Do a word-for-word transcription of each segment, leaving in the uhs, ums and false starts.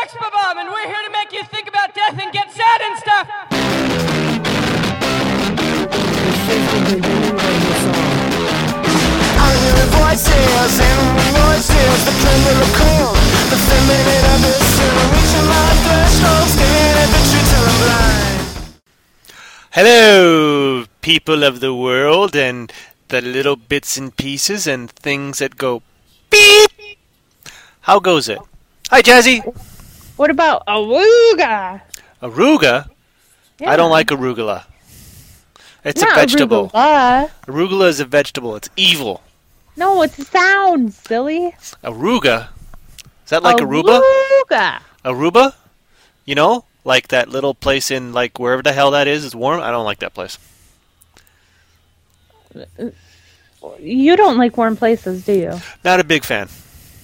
Expa-Bomb, and we're here to make you think about death and get sad and stuff. I'm hearing voices, animal voices, the tremor of cold, the feminine abyss, reaching my threshold, staring at the truth till I'm blind. Hello, people of the world, and the little bits and pieces and things that go beep. How goes it? Hi, Jazzy. What about arugula? Arugula? Yeah. I don't like arugula. It's Not a vegetable. Arugula. Arugula is a vegetable. It's evil. No, it's a sound, silly. Aruga? Is that like Aruba? Aruga. Aruba? You know? Like that little place in, like, wherever the hell that is. It's warm. I don't like that place. You don't like warm places, do you? Not a big fan.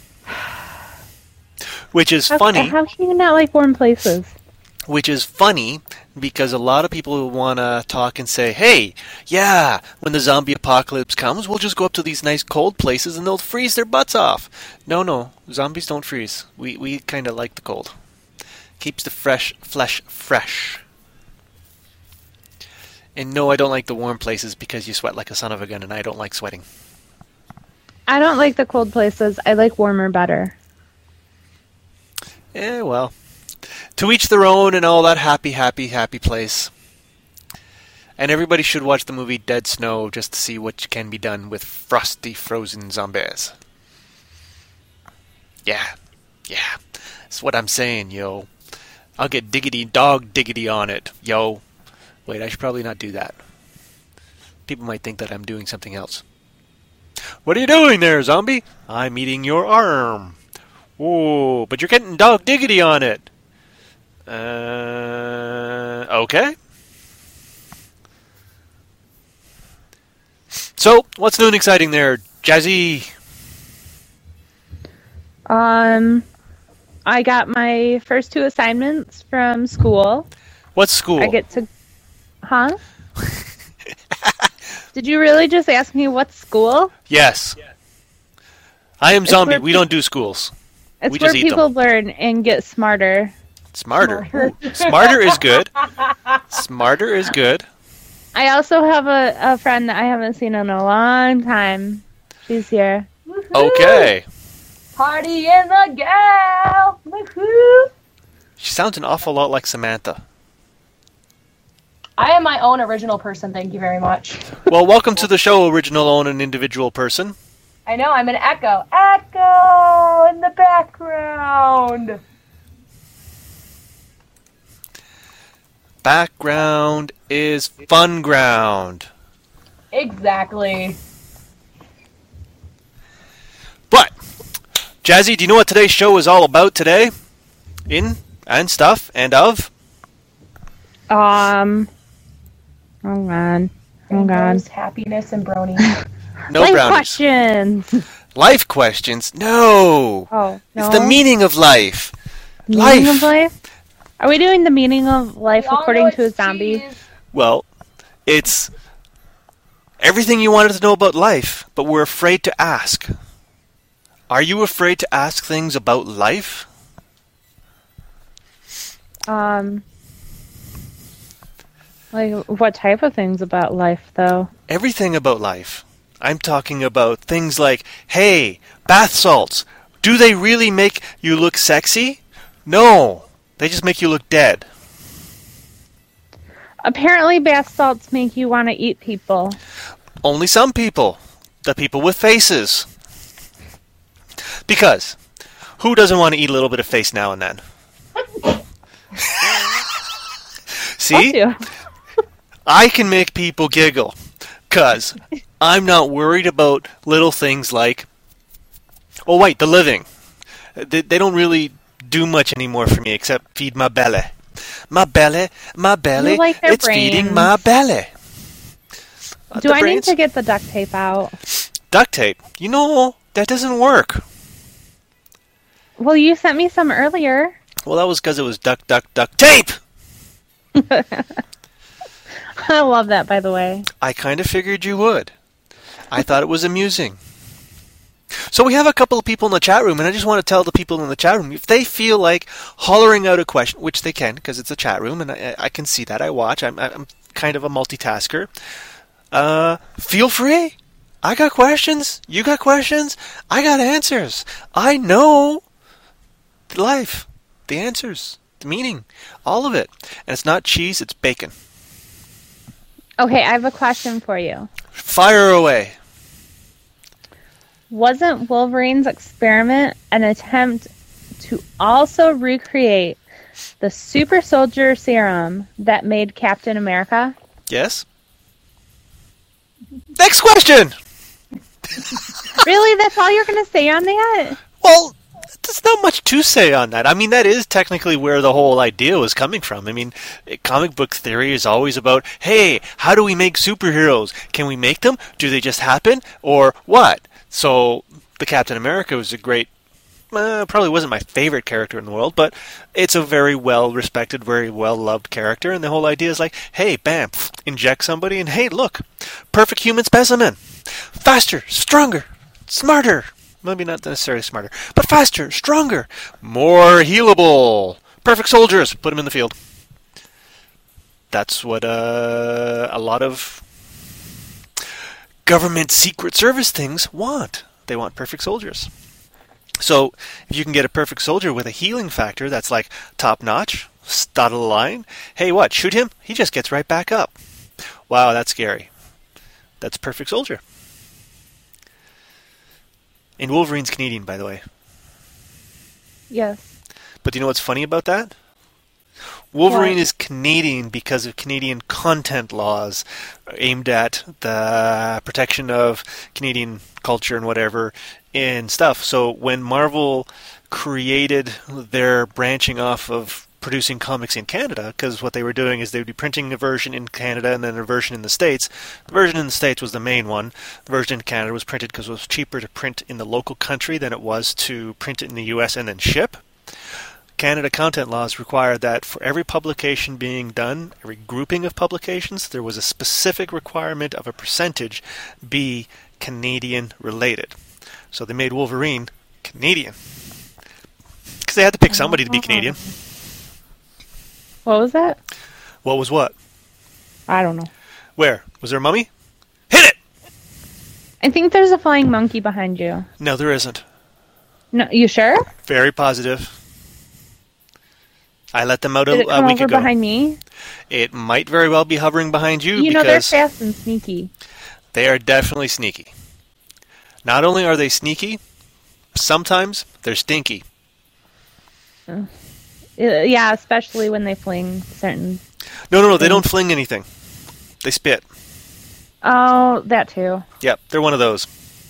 Which is How, funny. how can you not like warm places? Which is funny because a lot of people want to talk and say, hey, yeah, when the zombie apocalypse comes, we'll just go up to these nice cold places and they'll freeze their butts off. No, no, zombies don't freeze. We we kind of like the cold. Keeps the fresh flesh fresh. And no, I don't like the warm places because you sweat like a son of a gun and I don't like sweating. I don't like the cold places. I like warmer better. Eh, well, to each their own and all that happy, happy, happy place. And everybody should watch the movie Dead Snow just to see what can be done with frosty, frozen zombies. Yeah, yeah, that's what I'm saying, yo. I'll get diggity dog diggity on it, yo. Wait, I should probably not do that. People might think that I'm doing something else. What are you doing there, zombie? I'm eating your arm. Whoa, but you're getting dog diggity on it. Uh, okay. So, what's new and exciting there, Jazzy? Um, I got my first two assignments from school. What school? I get to... Huh? Did you really just ask me what school? Yes. I am It's zombie. where We pe- don't do schools. It's We where just eat people them. learn and get smarter. Smarter. Ooh, Smarter is good. Smarter is good. I also have a, a friend that I haven't seen in a long time. She's here. Okay. Party in the gal. Woohoo! She sounds an awful lot like Samantha. I am my own original person, thank you very much. Well, welcome to the show, original own and individual person. I know, I'm an echo. Echo in the background. Background is fun ground. Exactly. But, Jazzy, do you know what today's show is all about today? In and stuff and of? Um. Oh god. Oh god. Rainbows, happiness, and brony. No Life brownies. questions. Life questions? No. Oh no. It's the meaning of life. Meaning life. of life. Are we doing the meaning of life We all according know to a it's zombie? cheese. Well, it's everything you wanted to know about life, but we're afraid to ask. Are you afraid to ask things about life? Um. Like what type of things about life, though? Everything about life. I'm talking about things like, hey, bath salts. Do they really make you look sexy? No. They just make you look dead. Apparently, bath salts make you want to eat people. Only some people. The people with faces. Because, who doesn't want to eat a little bit of face now and then? See? You. I can make people giggle. Because I'm not worried about little things like, oh wait, the living. They, they don't really do much anymore for me except feed my belly. My belly, my belly, You like their it's feeding brains. my belly. Uh, Do the I brains? need to get the duct tape out? Duct tape. You know, that doesn't work. Well, you sent me some earlier. Well, that was because it was duck, duck, duck tape! I love that, by the way. I kind of figured you would. I thought it was amusing. So we have a couple of people in the chat room, and I just want to tell the people in the chat room, if they feel like hollering out a question, which they can, because it's a chat room, and I, I can see that, I watch, I'm, I'm kind of a multitasker, uh, feel free. I got questions, you got questions, I got answers. I know the life, the answers, the meaning, all of it. And it's not cheese, it's bacon. Okay, I have a question for you. Fire away. Wasn't Wolverine's experiment an attempt to also recreate the super soldier serum that made Captain America? Yes? Next question! Really? That's all you're going to say on that? Well, there's not much to say on that. I mean, that is technically where the whole idea was coming from. I mean, comic book theory is always about, hey, how do we make superheroes? Can we make them? Do they just happen? Or what? So, the Captain America was a great, uh, probably wasn't my favorite character in the world, but it's a very well-respected, very well-loved character, and the whole idea is like, hey, bam, inject somebody, and hey, look, perfect human specimen. Faster, stronger, smarter. Maybe not necessarily smarter, but faster, stronger, more healable. Perfect soldiers. Put them in the field. That's what uh, a lot of government secret service things want. They want perfect soldiers. So if you can get a perfect soldier with a healing factor that's like top-notch, dotted line, hey, what, shoot him? He just gets right back up. Wow, that's scary. That's perfect soldier. And Wolverine's Canadian, by the way. Yes. But do you know what's funny about that? Wolverine What? is Canadian because of Canadian content laws aimed at the protection of Canadian culture and whatever and stuff. So when Marvel created their branching off of producing comics in Canada, because what they were doing is they would be printing a version in Canada and then a version in the States. The version in the States was the main one. The version in Canada was printed because it was cheaper to print in the local country than it was to print it in the U S and then ship. Canada content laws required that for every publication being done, every grouping of publications, there was a specific requirement of a percentage be Canadian related. So they made Wolverine Canadian. Because they had to pick somebody to be Canadian. What was that? What was what? I don't know. Where? Was there a mummy? Hit it! I think there's a flying monkey behind you. No, there isn't. No, you sure? Very positive. I let them out a, Did it a come week over ago. behind me? It might very well be hovering behind you, You know they're because fast and sneaky. they are definitely sneaky. Not only are they sneaky, sometimes they're stinky. Uh, yeah, especially when they fling certain... No, no, no, they don't fling anything. They spit. Oh, that too. Yep, they're one of those.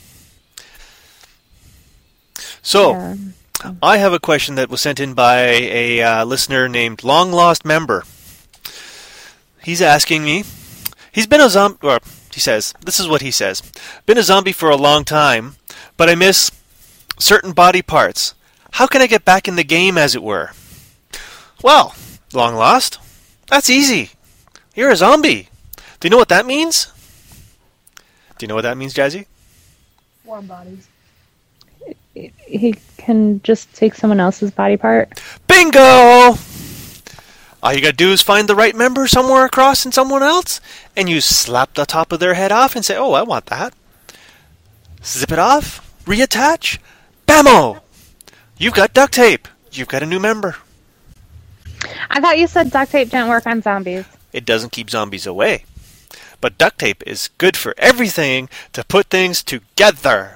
So, Yeah. I have a question that was sent in by a uh, listener named Long Lost Member. He's asking me, he's been a zombie, or he says, this is what he says, been a zombie for a long time, but I miss certain body parts. How can I get back in the game, as it were? Well, Long Lost, that's easy. You're a zombie. Do you know what that means? Do you know what that means, Jazzy? Warm bodies. He can just take someone else's body part. Bingo! All you gotta do is find the right member somewhere across in someone else, and you slap the top of their head off and say, oh, I want that. Zip it off, reattach, bammo! You've got duct tape. You've got a new member. I thought you said duct tape didn't work on zombies. It doesn't keep zombies away. But duct tape is good for everything to put things together.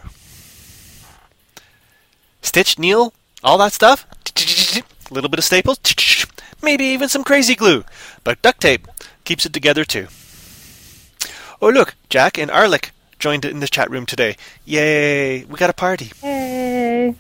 Stitch, Neil, all that stuff. A little bit of staples. Maybe even some crazy glue. But duct tape keeps it together too. Oh look, Jack and Arlick joined in the chat room today. Yay, we got a party. Hey.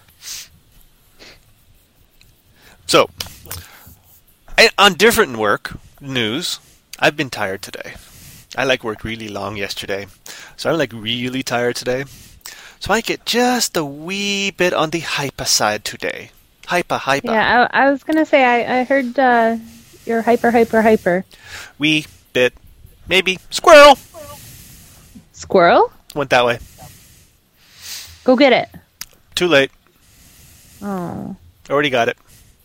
So, I- on different work news, I've been tired today. I like worked really long yesterday. So I'm like really tired today. So I get just a wee bit on the hyper side today. Hyper, hyper. Yeah, I, I was gonna say I, I heard uh, you're hyper, hyper, hyper. Wee bit. Maybe. Squirrel! Squirrel? Went that way. Go get it. Too late. Oh. Already got it.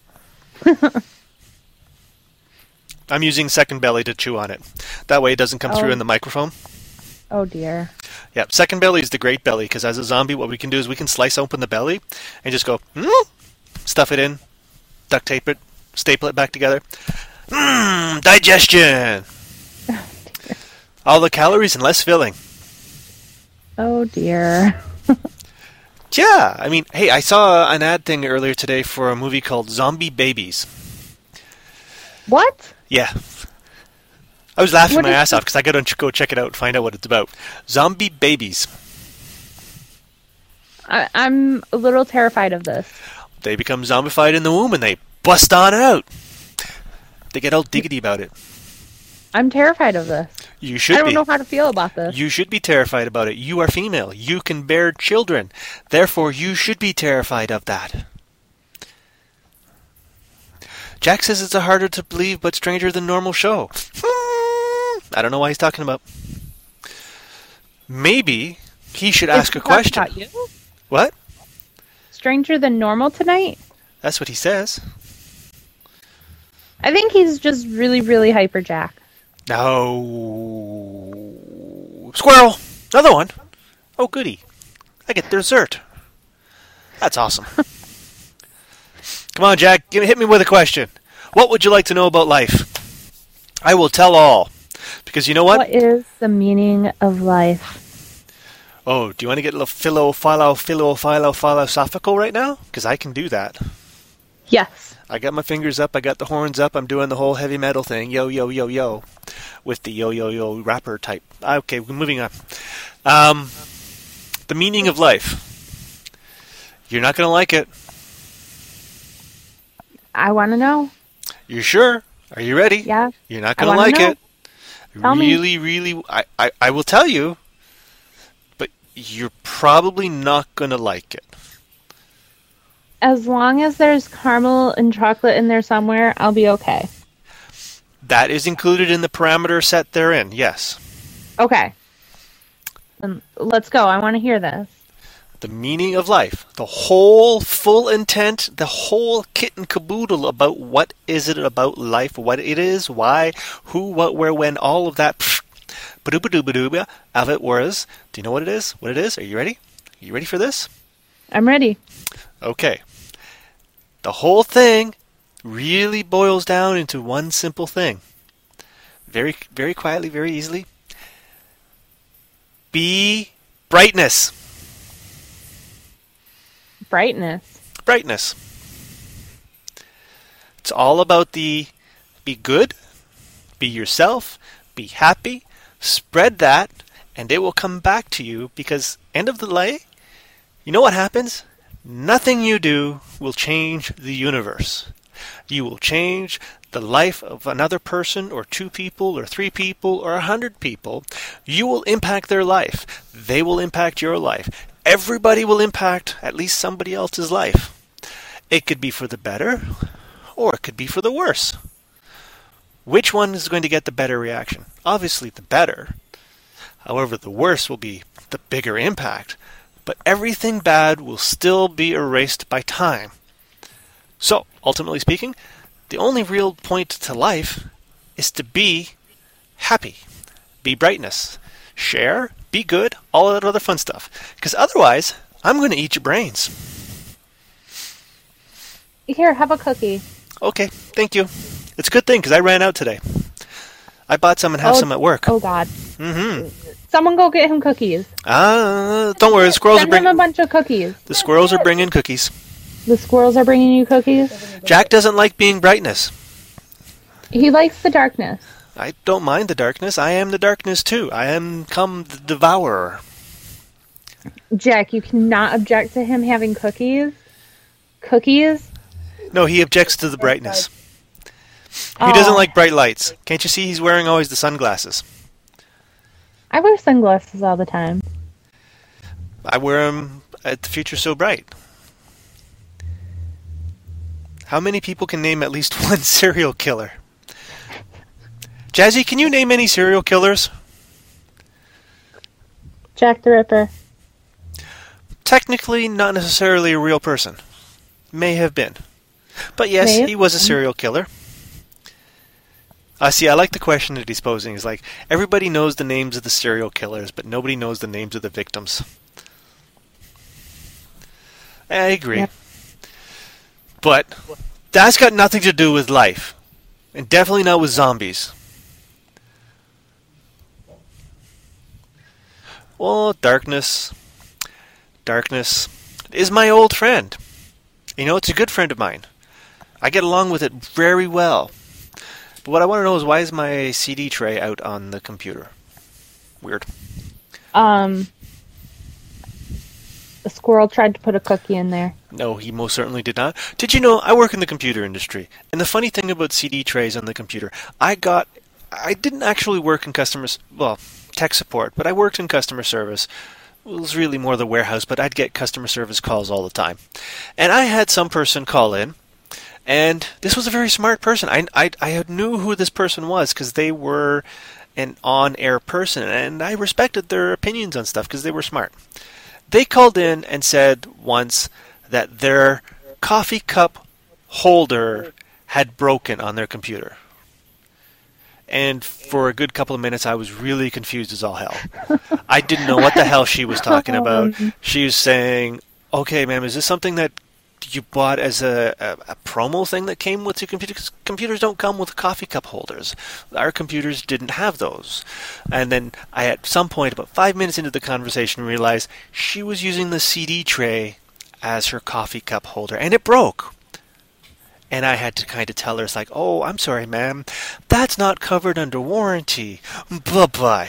I'm using second belly to chew on it. That way it doesn't come Oh. through in the microphone. Oh dear. Yeah, second belly is the great belly, because as a zombie, what we can do is we can slice open the belly and just go, mm, stuff it in, duct tape it, staple it back together. Mmm, digestion! All the calories and less filling. Oh dear. Yeah, I mean, hey, I saw an ad thing earlier today for a movie called Zombie Babies. What? Yeah. I was laughing What my is ass this? off because I got to go check it out and find out what it's about. Zombie Babies. I, I'm a little terrified of this. They become zombified in the womb and they bust on out. They get all diggity about it. I'm terrified of this. You should I don't be. know how to feel about this. You should be terrified about it. You are female. You can bear children. Therefore, you should be terrified of that. Jack says it's a harder to believe but stranger than normal show. Hmm, I don't know why he's talking about. Maybe he should ask a Is he talking question. about you? What? Stranger than normal tonight? That's what he says. I think he's just really, really hyper, Jack. No. Squirrel! Another one. Oh, goody. I get dessert. That's awesome. Come on, Jack. Give me, hit me with a question. What would you like to know about life? I will tell all. Because you know what? What is the meaning of life? Oh, do you want to get a little philo, philo, philo, philo, philosophical right now? Because I can do that. Yes. I got my fingers up. I got the horns up. I'm doing the whole heavy metal thing. Yo, yo, yo, yo. With the yo, yo, yo rapper type. Okay, we're moving on. Um, the meaning of life. You're not going to like it. I want to know. You sure? Are you ready? Yeah. You're not I going to wanna like know. it. Tell me. really, really, I, I, I will tell you, but you're probably not going to like it. As long as there's caramel and chocolate in there somewhere, I'll be okay. That is included in the parameter set therein, yes. Okay. Um, let's go. I want to hear this. The meaning of life. The whole full intent, the whole kit and caboodle about what is it about life, what it is, why, who, what, where, when, all of that pfft, ba-doo-ba-doo-ba-doo-ba of it was. Do you know what it is? What it is? Are you ready? Are you ready for this? I'm ready. Okay. The whole thing really boils down into one simple thing. Very, very quietly, very easily. Be brightness. Brightness. Brightness. It's all about the be good, be yourself, be happy, spread that, and it will come back to you because end of the day, you know what happens? Nothing you do will change the universe. You will change the life of another person or two people or three people or a hundred people. You will impact their life. They will impact your life. Everybody will impact at least somebody else's life. It could be for the better or it could be for the worse. Which one is going to get the better reaction? Obviously the better. However, the worse will be the bigger impact. But everything bad will still be erased by time. So, ultimately speaking, the only real point to life is to be happy. Be brightness. Share. Be good. All that other fun stuff. Because otherwise, I'm going to eat your brains. Here, have a cookie. Okay, thank you. It's a good thing because I ran out today. I bought some and have Oh, some at work. Oh, God. Mm-hmm. Someone go get him cookies. Ah, don't worry. The squirrels are Send him a bringing. bunch of cookies. The squirrels are bringing cookies. The squirrels are bringing you cookies? Jack doesn't like being brightness. He likes the darkness. I don't mind the darkness. I am the darkness too. I am come the devourer. Jack, you cannot object to him having cookies. Cookies? No, he objects to the brightness. He Oh. doesn't like bright lights. Can't you see he's wearing always the sunglasses? I wear sunglasses all the time. I wear them at the Future So Bright. How many people can name at least one serial killer? Jazzy, can you name any serial killers? Jack the Ripper. technically not necessarily a real person. May have been. But yes, May have he was a been. serial killer. Uh, see, I like the question that he's posing. Is like, everybody knows the names of the serial killers, but nobody knows the names of the victims. I agree. Yep. But that's got nothing to do with life. And definitely not with zombies. Well, darkness. Darkness is my old friend. You know, it's a good friend of mine. I get along with it very well. But what I want to know is, why is my C D tray out on the computer? Weird. Um, the squirrel tried to put a cookie in there. No, he most certainly did not. Did you know, I work in the computer industry, and the funny thing about C D trays on the computer, I got, I didn't actually work in customer, well, tech support, but I worked in customer service. It was really more the warehouse, but I'd get customer service calls all the time. And I had some person call in, and this was a very smart person. I, I, I knew who this person was because they were an on-air person, and I respected their opinions on stuff because they were smart. They called in and said once that their coffee cup holder had broken on their computer. And for a good couple of minutes, I was really confused as all hell. I didn't know what the hell she was talking about. She was saying, okay, ma'am, is this something that you bought as a, a, a promo thing that came with your computer? 'Cause computers don't come with coffee cup holders. Our computers didn't have those. And then I, at some point, about five minutes into the conversation, realized she was using the C D tray as her coffee cup holder, and it broke. And I had to kind of tell her, it's like, oh, I'm sorry, ma'am, that's not covered under warranty. Bye-bye.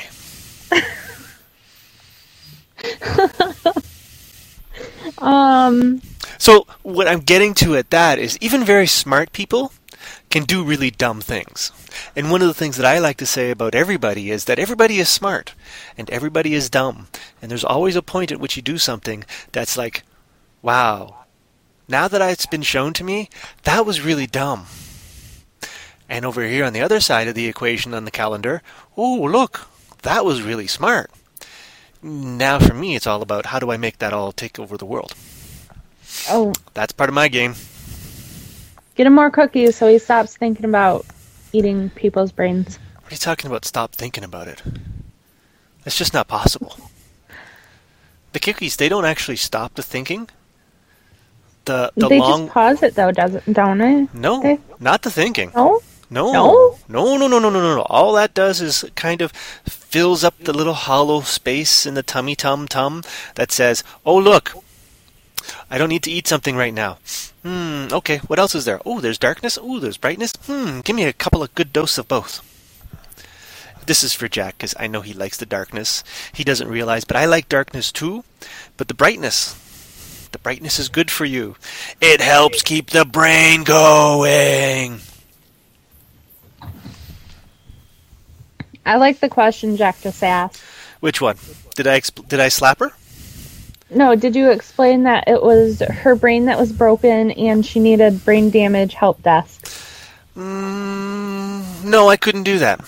Um, So what I'm getting to at that is, even very smart people can do really dumb things. And one of the things that I like to say about everybody is that everybody is smart and everybody is dumb. And there's always a point at which you do something that's like, wow, now that it's been shown to me, that was really dumb. And over here on the other side of the equation on the calendar, oh, look, that was really smart. Now for me, it's all about, how do I make that all take over the world? oh, That's part of my game. get him more cookies so he stops thinking about eating people's brains. What are you talking about? Stop thinking about it. That's just not possible. The cookies, they don't actually stop the thinking. The the they long just pause it though, doesn't don't it? no, They- not the thinking. No? No, No? no, no, no, no, no, no, no. All that does is kind of fills up the little hollow space in the tummy tum tum that says, "Oh look, I don't need to eat something right now." Hmm. Okay. What else is there? Oh, there's darkness. Oh, there's brightness. Hmm. Give me a couple of good doses of both. This is for Jack because I know he likes the darkness. He doesn't realize, but I like darkness too. But the brightness, the brightness is good for you. It helps keep the brain going. I like the question Jack just asked. Which one? Did I exp- did I slap her? No, did you explain that it was her brain that was broken and she needed brain damage help desk? Mm, no, I couldn't do that.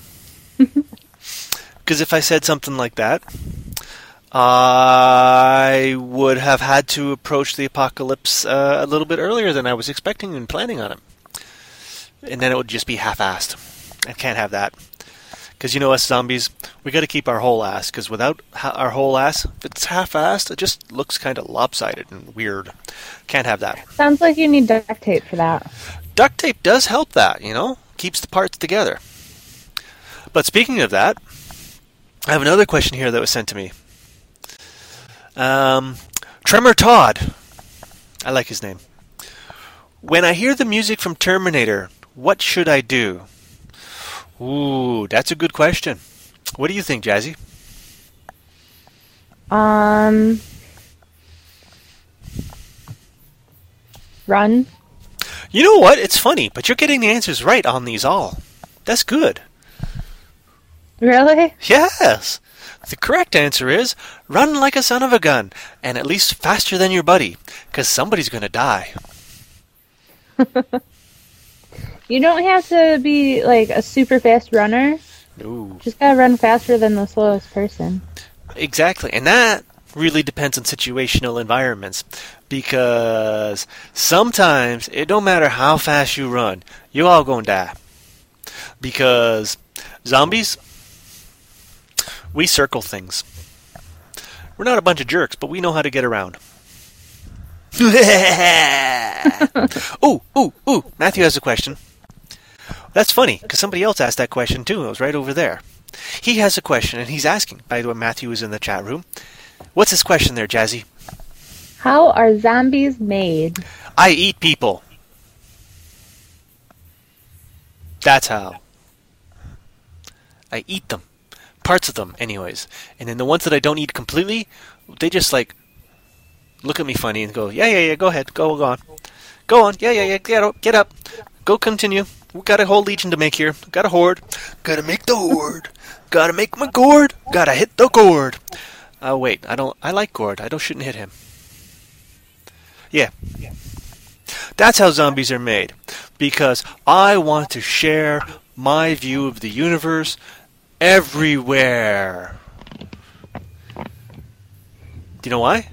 Because if I said something like that, I would have had to approach the apocalypse uh, a little bit earlier than I was expecting and planning on it. And then it would just be half-assed. I can't have that. Because you know us zombies, we got to keep our whole ass. Because without ha- our whole ass, if it's half-assed, it just looks kind of lopsided and weird. Can't have that. Sounds like you need duct tape for that. Duct tape does help that, you know? Keeps the parts together. But speaking of that, I have another question here that was sent to me. Um, Tremor Todd. I like his name. When I hear the music from Terminator, what should I do? Ooh, that's a good question. What do you think, Jazzy? Um, run. You know what? It's funny, but you're getting the answers right on these all. That's good. Really? Yes. The correct answer is run like a son of a gun, and at least faster than your buddy, because somebody's going to die. You don't have to be like a super fast runner. No. Just gotta run faster than the slowest person. Exactly. And that really depends on situational environments, because sometimes it don't matter how fast you run, you all gonna die. Because zombies, we circle things. We're not a bunch of jerks, but we know how to get around. ooh, ooh, ooh, Matthew has a question. That's funny, because somebody else asked that question too. It was right over there. He has a question, and he's asking. By the way, Matthew is in the chat room. What's his question there, Jazzy? How are zombies made? I eat people. That's how. I eat them. Parts of them, anyways. And then the ones that I don't eat completely, they just, like, look at me funny and go, yeah, yeah, yeah, go ahead. Go, go on. Go on. Yeah, yeah, yeah, get up. Get up. Go continue. We got a whole legion to make here. Got a horde. Gotta make the horde. Gotta make my gourd. Gotta hit the gourd. Oh, wait. I don't, I like gourd. I don't shouldn't hit him. Yeah. That's how zombies are made. Because I want to share my view of the universe everywhere. Do you know why?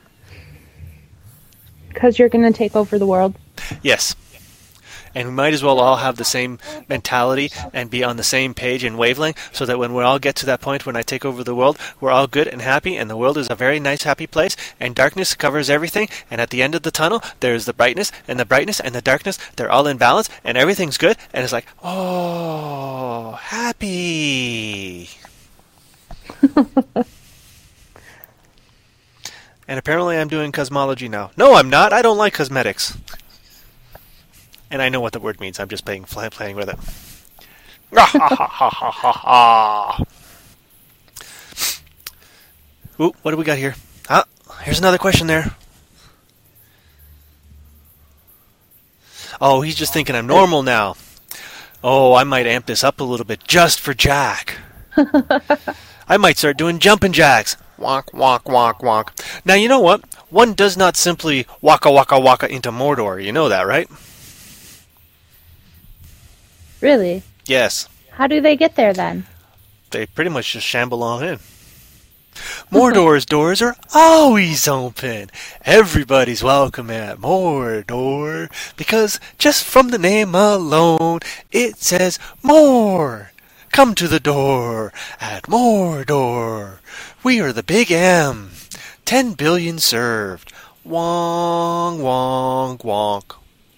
Because you're going to take over the world. Yes. And we might as well all have the same mentality and be on the same page and wavelength, so that when we all get to that point when I take over the world, we're all good and happy, and the world is a very nice, happy place, and darkness covers everything, and at the end of the tunnel, there's the brightness, and the brightness, and the darkness, they're all in balance, and everything's good, and it's like, oh, happy. And apparently I'm doing cosmology now. No, I'm not. I don't like cosmetics. And I know what the word means. I'm just playing playing with it. Ooh, what do we got here? Ah, here's another question there. Oh, he's just thinking I'm normal now. Oh, I might amp this up a little bit just for Jack. I might start doing jumping jacks. Wonk, wonk, wonk, wonk. Now, you know what? One does not simply waka, waka, waka into Mordor. You know that, right? Really? Yes. How do they get there then? They pretty much just shamble on in. Mordor's doors are always open. Everybody's welcome at Mordor, because just from the name alone, it says more. Come to the door at Mordor. We are the Big M. Ten billion served. Wong, wong, wonk.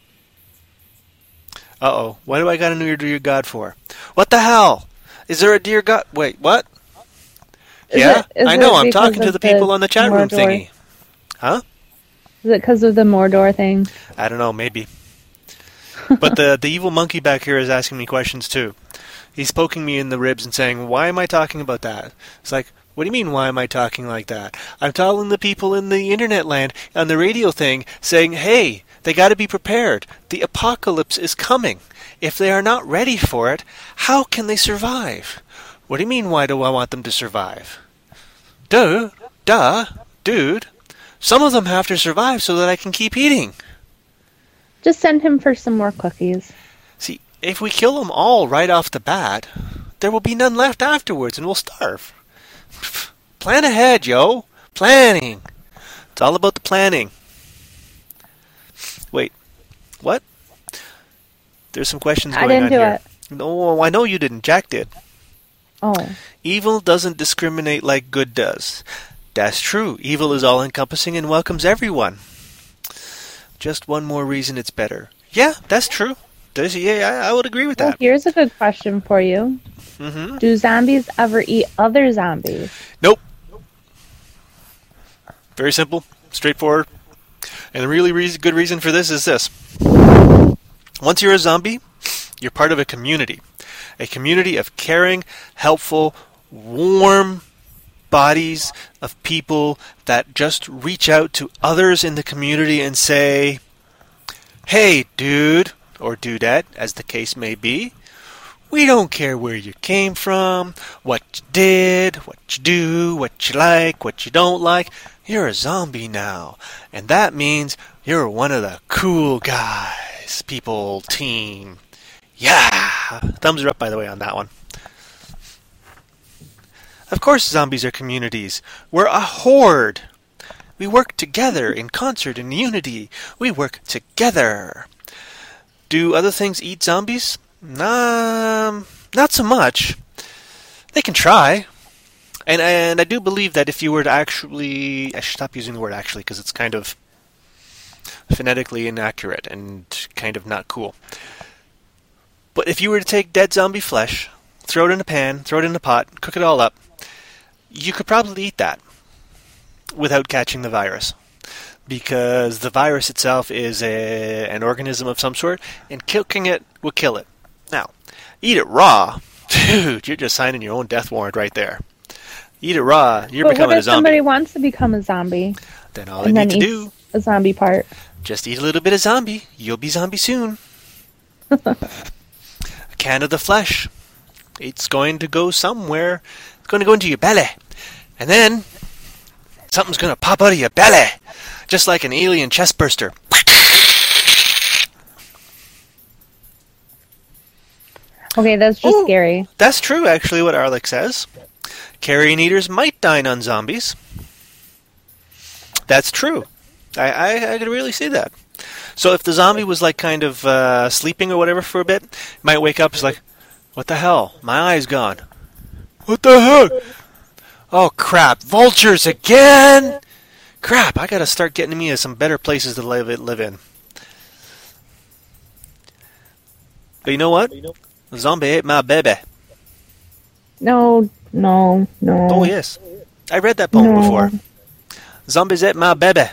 Uh-oh. What do I got a new dear God for? What the hell? Is there a dear God? Wait, what? Is yeah, it, is I know. it I'm talking to of the people the on the chat room Mordor? thingy. Huh? Is it because of the Mordor thing? I don't know, maybe. But the the evil monkey back here is asking me questions too. He's poking me in the ribs and saying, why am I talking about that? It's like, what do you mean, why am I talking like that? I'm telling the people in the internet land on the radio thing, saying, hey, they got to be prepared. The apocalypse is coming. If they are not ready for it, how can they survive? What do you mean, why do I want them to survive? Duh, duh, dude. Some of them have to survive so that I can keep eating. Just send him for some more cookies. See, if we kill them all right off the bat, there will be none left afterwards and we'll starve. Plan ahead, yo. Planning. It's all about the planning. Wait, what? There's some questions going I didn't on do here. it. No, I know you didn't. Jack did. Oh. Evil doesn't discriminate like good does. That's true. Evil is all-encompassing and welcomes everyone. Just one more reason it's better. Yeah, that's true. There's, yeah, I, I would agree with Well, that. here's a good question for you. Mm-hmm. Do zombies ever eat other zombies? Nope. Very simple, straightforward. And the really reason, good reason for this is this. Once you're a zombie, you're part of a community. A community of caring, helpful, warm bodies of people that just reach out to others in the community and say, hey, dude, or dudette, as the case may be, we don't care where you came from, what you did, what you do, what you like, what you don't like. You're a zombie now. And that means you're one of the cool guys, people, team. Yeah! Thumbs are up, by the way, on that one. Of course zombies are communities. We're a horde. We work together in concert in unity. We work together. Do other things eat zombies? Um, not so much. They can try. And and I do believe that if you were to actually... I should stop using the word actually because it's kind of phonetically inaccurate and kind of not cool. But if you were to take dead zombie flesh, throw it in a pan, throw it in a pot, cook it all up, you could probably eat that without catching the virus. Because the virus itself is a, an organism of some sort, and cooking it will kill it. Now, eat it raw. Dude, you're just signing your own death warrant right there. Eat it raw, you're But becoming what a if zombie. somebody wants to become a zombie Then all they and then need to eats do, a zombie part? just eat a little bit of zombie. You'll be zombie soon. A can of the flesh. It's going to go somewhere. It's going to go into your belly. And then, something's going to pop out of your belly. Just like an alien chest burster. Okay, that's just Ooh. scary. That's true, actually, what Arlick says. Carrion eaters might dine on zombies. That's true. I, I, I could really see that. So if the zombie was like kind of uh, sleeping or whatever for a bit, might wake up, it's like, what the hell? My eye's gone. What the heck? Oh crap! Vultures again! Crap! I gotta start getting me some better places to live live in. But you know what? The zombie ate my baby. No, no, no. Oh yes, I read that poem No. before. Zombies ate my baby.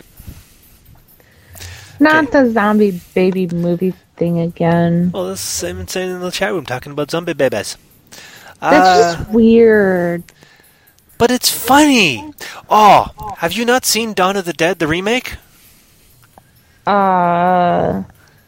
Not Okay. the zombie baby movie thing again. Well, this is Simon saying in the chat room talking about zombie babies. That's Uh, just weird. but it's funny. Oh, have you not seen Dawn of the Dead, the remake? Uh,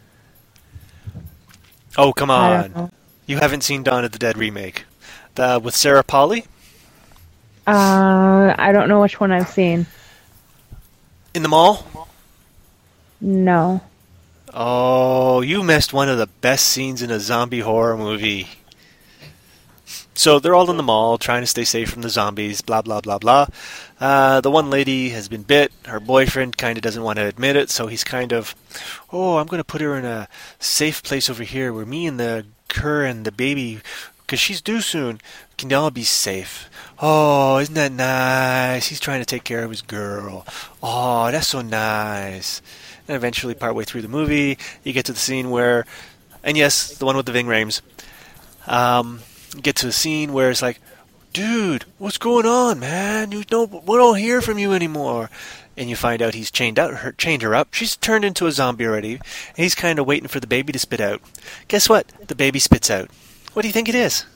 Oh, come I on. don't know. You haven't seen Dawn of the Dead remake? The, with Sarah Polley? Uh, I don't know which one I've seen. In the mall? No. Oh, you missed one of the best scenes in a zombie horror movie. So they're all in the mall trying to stay safe from the zombies, blah, blah, blah, blah. Uh, the one lady has been bit. Her boyfriend kind of doesn't want to admit it, so he's kind of, oh, I'm going to put her in a safe place over here where me and the her and the baby, because she's due soon, can all be safe. Oh, isn't that nice? He's trying to take care of his girl. Oh, that's so nice. And eventually, partway through the movie, you get to the scene where, and yes, the one with the Ving Rhames, um, you get to a scene where it's like, dude, what's going on, man? You don't, we don't hear from you anymore. And you find out he's chained out, her, chained her up. She's turned into a zombie already. And he's kind of waiting for the baby to spit out. Guess what? The baby spits out. What do you think it is?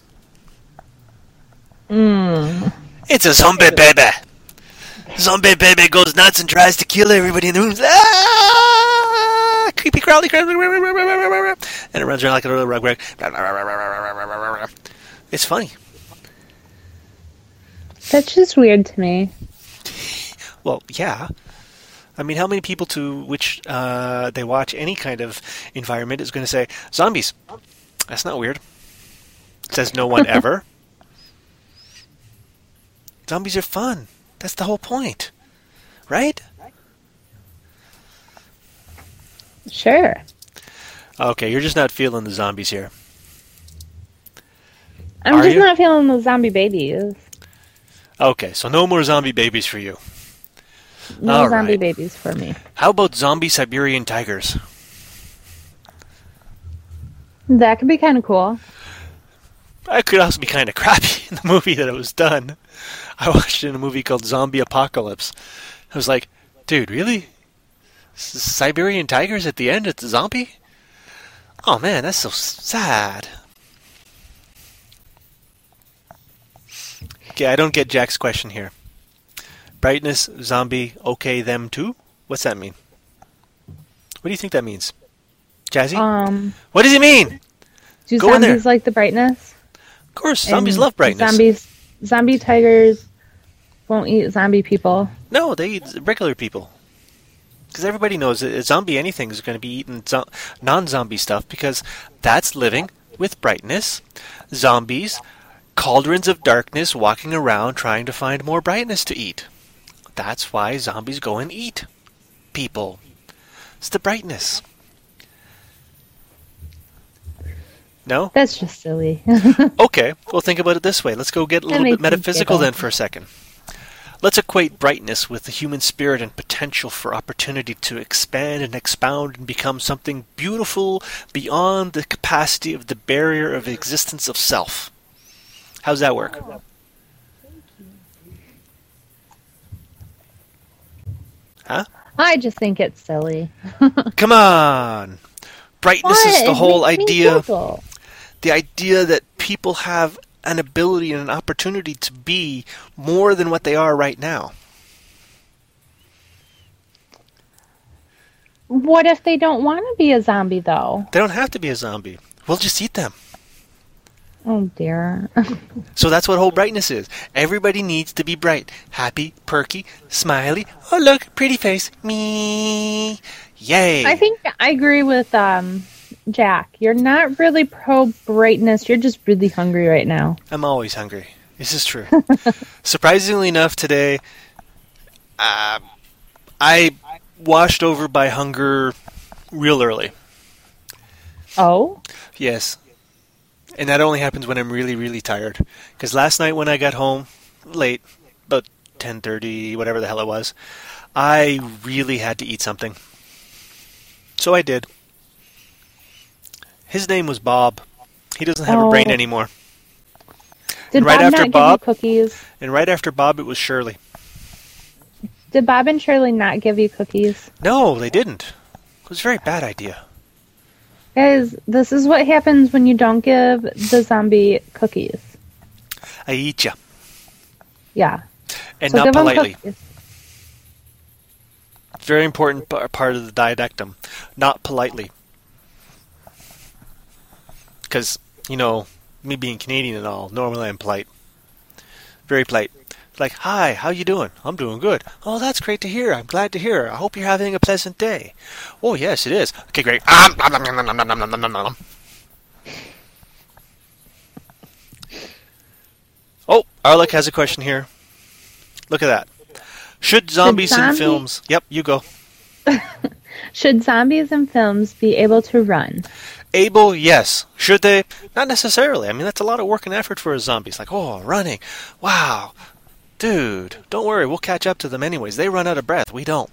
Mm. It's a zombie baby. Zombie baby goes nuts and tries to kill everybody in the room. Ah! Creepy crawly, crawly, and it runs around like a little rug. It's funny. That's just weird to me. Well, yeah. I mean, how many people to which uh, they watch any kind of environment is going to say, zombies? That's not weird. Says no one ever. Zombies are fun. That's the whole point. Right? Sure. Okay, you're just not feeling the zombies here. I'm Are just you? not feeling the zombie babies. Okay, so no more zombie babies for you. No All zombie right. babies for me. How about zombie Siberian tigers? That could be kind of cool. That could also be kind of crappy in the movie that it was done. I watched it in a movie called Zombie Apocalypse. I was like, dude, really? S- Siberian tigers at the end? It's a zombie? Oh man, that's so sad. Okay, I don't get Jack's question here. Brightness, zombie, okay, them too? What's that mean? What do you think that means? Jazzy? Um, what does it mean? do Go in there. zombies like the brightness? Of course, zombies And love brightness. Zombies, zombie tigers won't eat zombie people. No, they eat regular people. Because everybody knows that a zombie anything is going to be eating zo- non-zombie stuff because that's living with brightness. Zombies cauldrons of darkness walking around trying to find more brightness to eat. That's why zombies go and eat people. It's the brightness. No? That's just silly. Okay, well think about it this way. Let's go get a That little makes bit me metaphysical giggle. then for a second. Let's equate brightness with the human spirit and potential for opportunity to expand and expound and become something beautiful beyond the capacity of the barrier of existence of self. How's that work? Huh? I just think it's silly. Come on! Brightness is What? the It whole makes me idea. giggle. The idea that people have an ability and an opportunity to be more than what they are right now. What if they don't want to be a zombie, though? They don't have to be a zombie. We'll just eat them. Oh, dear. So that's what whole brightness is. Everybody needs to be bright. Happy, perky, smiley. Oh, look, pretty face. Me. Yay. I think I agree with um, Jack. You're not really pro-brightness. You're just really hungry right now. I'm always hungry. This is true. Surprisingly enough, today, uh, I washed over by hunger real early. Oh? Yes. And that only happens when I'm really, really tired. Because last night when I got home, late, about ten thirty, whatever the hell it was, I really had to eat something. So I did. His name was Bob. He doesn't have a brain Oh. anymore. Did Right Bob after not Bob? give you cookies? And right after Bob, it was Shirley. Did Bob and Shirley not give you cookies? No, they didn't. It was a very bad idea. Guys, this is what happens when you don't give the zombie cookies. I eat ya. Yeah. And so not give 'em politely. cookies. Very important p- part of the diadectum. Not politely. Because, you know, me being Canadian and all, normally I'm polite. Very polite. Like, hi, how you doing? I'm doing good. Oh, that's great to hear. I'm glad to hear. I hope you're having a pleasant day. Oh, yes, it is. Okay, great. Um, nom, nom, nom, nom, nom, nom, nom, nom, nom. Oh, Arlick has a question here. Look at that. Should zombies in zombie- films... Yep, you go. Should zombies in films be able to run? Able, yes. Should they? Not necessarily. I mean, that's a lot of work and effort for a zombie. It's like, oh, running. Wow. Dude, don't worry. We'll catch up to them anyways. They run out of breath. We don't.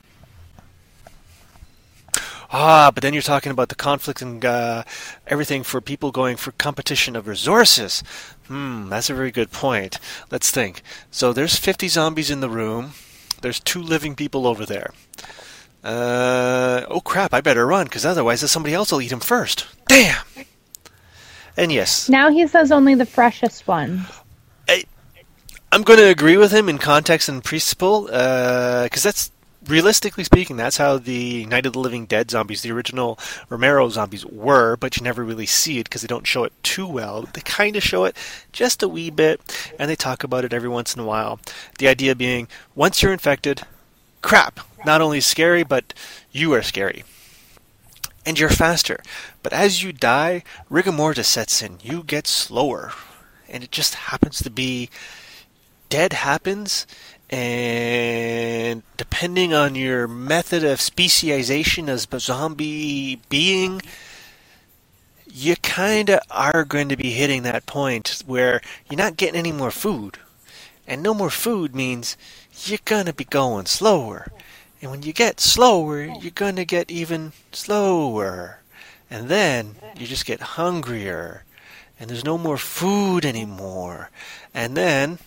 Ah, but then you're talking about the conflict and uh, everything for people going for competition of resources. Hmm, that's a very good point. Let's think. So there's fifty zombies in the room. There's two living people over there. Uh, oh crap, I better run, because otherwise somebody else will eat him first. Damn! And yes, Now he says only the freshest ones. I, I'm going to agree with him in context and principle, because that's, realistically speaking, that's how the Night of the Living Dead zombies, the original Romero zombies, were, but you never really see it because they don't show it too well. They kind of show it just a wee bit, and they talk about it every once in a while. The idea being, once you're infected, crap, not only scary, but you are scary. And you're faster. But as you die, rigor mortis sets in. You get slower. And it just happens to be dead happens, and depending on your method of speciation as a zombie being, you kind of are going to be hitting that point where you're not getting any more food. And no more food means you're going to be going slower. And when you get slower, you're going to get even slower. And then you just get hungrier. And there's no more food anymore. And then...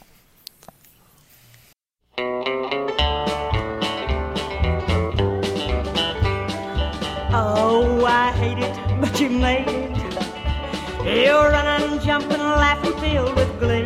Oh, I hate it, but you made it. You're running, jumping, laughing, filled with glee.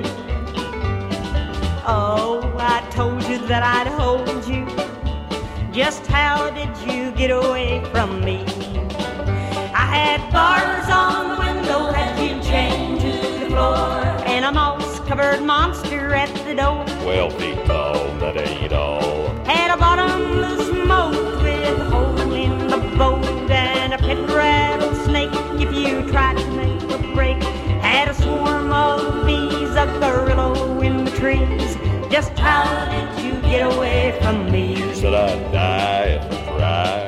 Oh, I told you that I'd hold you. Just how did you get away from me? I had bars on the window, had you chained to the floor, and a moss-covered monster at the door. Twelve feet tall, that ain't all. Had a bottomless moat with a hole in the boat, and a pet rattlesnake if you tried to make a break. Had a swarm of bees from me. You said I'd die if I tried.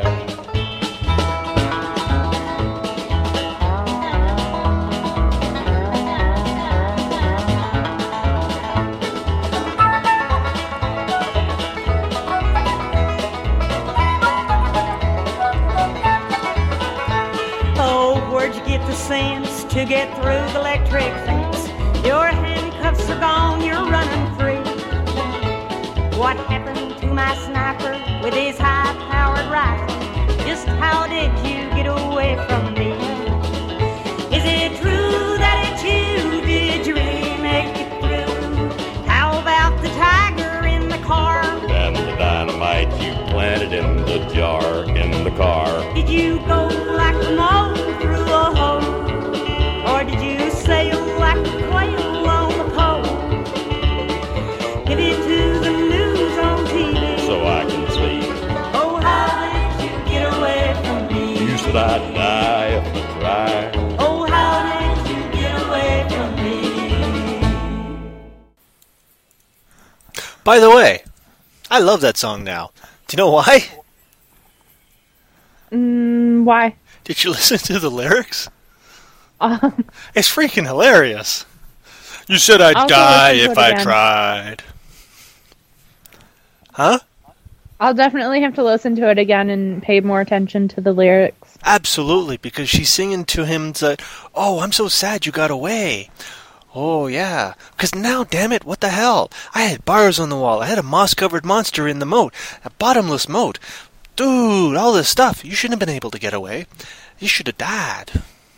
Oh, where'd you get the sense to get through the electric fence? Your handcuffs are gone, you're running free. What happened to my sniper with his high-powered rifle? Just how did you get away from me? Is it true that it's you? Did you really make it through? How about the tiger in the car? And the dynamite you planted in the jar in the car. Did you go like a mole through a hole? Or did you sail like a quail on the pole? Give it to the news on T V So I can see. Oh, how did you get away from me? You said I'd die if I tried. Oh, how did you get away from me? By the way, I love that song now. Do you know why? Mm, why? Did you listen to the lyrics? Um, It's freaking hilarious. You said I'd I'll go die listen to if it I again. tried. Huh? I'll definitely have to listen to it again and pay more attention to the lyrics. Absolutely, because she's singing to him that, oh, I'm so sad you got away. Oh, yeah. Because now, damn it, what the hell? I had bars on the wall. I had a moss-covered monster in the moat. A bottomless moat. Dude, all this stuff. You shouldn't have been able to get away. You should have died.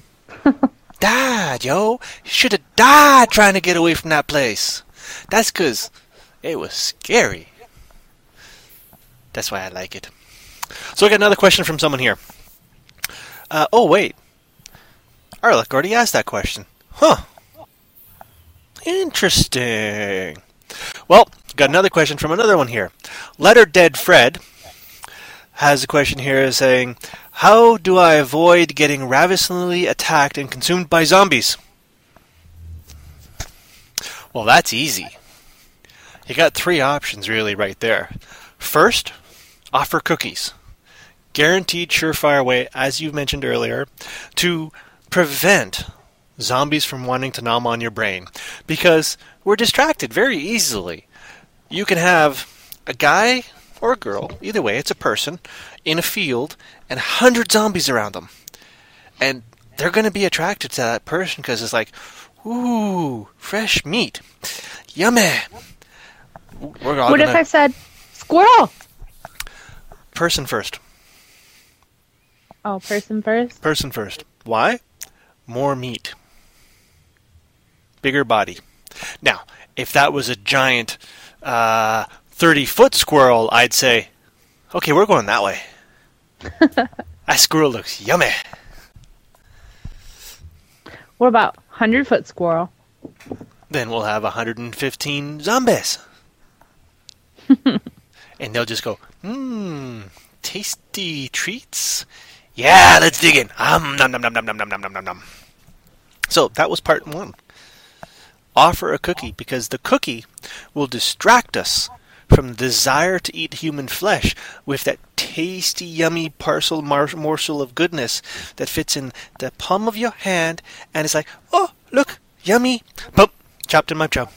Died, yo. You should have died trying to get away from that place. That's because it was scary. That's why I like it. So I got another question from someone here. Uh, oh, wait. Arlick already asked that question. Huh. Interesting. Well, got another question from another one here. Letter Dead Fred has a question here saying, how do I avoid getting ravenously attacked and consumed by zombies? Well, that's easy. You got three options really right there. First, offer cookies. Guaranteed surefire way, as you mentioned earlier, to prevent zombies from wanting to nom on your brain. Because we're distracted very easily. You can have a guy or a girl, either way, it's a person, in a field, and a hundred zombies around them. And they're going to be attracted to that person because it's like, ooh, fresh meat. Yummy. We're all What gonna... if I said squirrel? Person first. Oh, person first? Person first. Why? More meat. Bigger body. Now, if that was a giant uh, thirty-foot squirrel, I'd say, okay, we're going that way. That squirrel looks yummy. What about hundred-foot squirrel? Then we'll have one hundred fifteen zombies. And they'll just go, mmm, tasty treats. Yeah, let's dig in. Um, nom, nom, nom, nom, nom, nom, nom, nom, nom. So that was part one. Offer a cookie, because the cookie will distract us from the desire to eat human flesh with that tasty, yummy parcel mar- morsel of goodness that fits in the palm of your hand, and it's like, oh, look, yummy. Boom, chopped in my chow.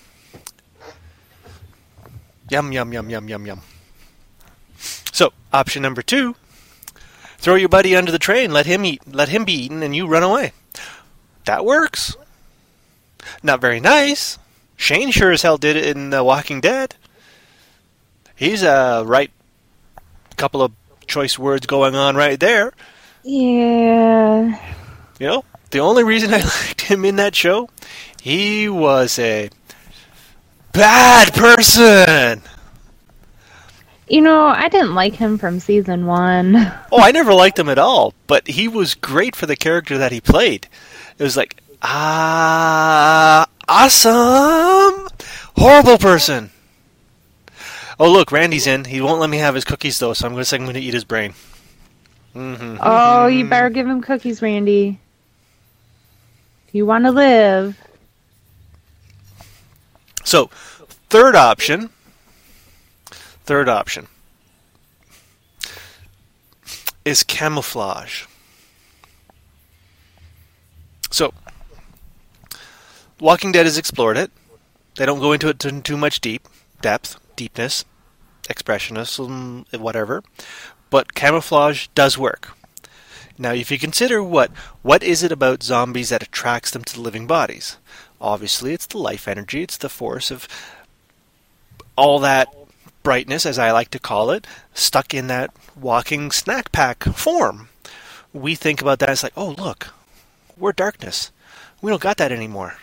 Yum, yum, yum, yum, yum, yum. So, option number two, throw your buddy under the train, let him eat, let him be eaten, and you run away. That works. Not very nice. Shane sure as hell did it in The Walking Dead. He's a right couple of choice words going on right there. Yeah. You know, the only reason I liked him in that show, he was a bad person. You know, I didn't like him from season one. Oh, I never liked him at all, but he was great for the character that he played. It was like, ah, awesome, horrible person. Oh, look, Randy's in. He won't let me have his cookies, though, so I'm going to say I'm going to eat his brain. Mm-hmm. Oh, you better give him cookies, Randy. You want to live. So, third option, Third option is camouflage. So, Walking Dead has explored it. They don't go into it to too much deep depth, deepness, expressionism, whatever. But camouflage does work. Now, if you consider what what is it about zombies that attracts them to the living bodies? Obviously, it's the life energy, it's the force of all that brightness, as I like to call it, stuck in that walking snack pack form. We think about that as like, oh, look, we're darkness. We don't got that anymore.